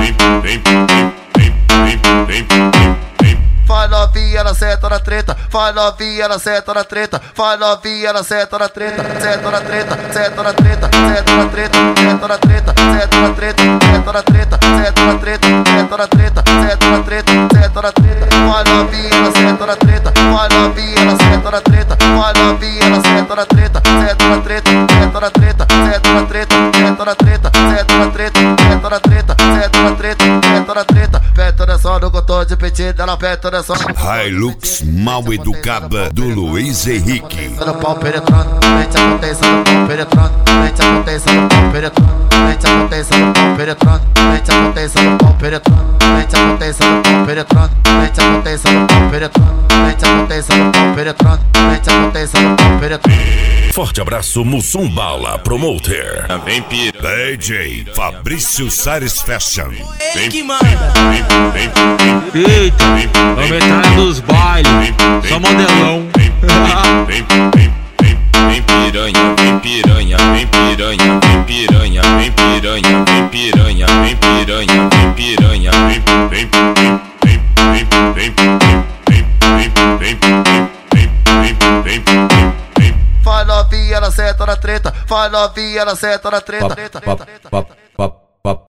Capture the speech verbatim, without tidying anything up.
vem, vem, vem, vem. Vai novinha, ela senta na treta. Vai novinha, ela senta na treta. Vai novinha, ela senta na treta. Senta na treta, senta na treta, senta na treta, senta na treta, senta na treta, senta na treta, senta na treta, senta na treta, senta na treta, senta na treta. Vai novinha, ela senta na treta. Vai novinha, ela senta na treta. Vai novinha, ela senta na treta. Senta na treta, senta na treta, senta na treta, senta na treta, senta na treta, senta na treta, senta na treta, senta na treta. Peta nessa no cotô de pedido, ela peta nessa. Hilux mal educada do Luiz Henrique. No pau penetrando, mente acontece no pau penetrando, mente acontece no pau penetrando, mente acontece no pau penetrando, mente acontece no pau penetrando, mente acontece no pau penetrando, mente acontece no pau penetrando, mente acontece no pau penetrando, mente acontece no pau penetrando. Forte abraço, Mussum Bala Promoter. Vem pira. D J Fabrício Sares Fashion. Vem que manda. Vem, vem, Eita, vamos entrar nos bailes, só modelão. vem, vem, vem piranha, vem piranha, vem piranha, vem piranha, vem piranha, vem piranha, vem piranha, vem piranha, vem, vem, vem, vem, vem, vem, vem, vem, vem, vem. Vai novinha, ela senta na treta. Vai novinha, ela senta na treta.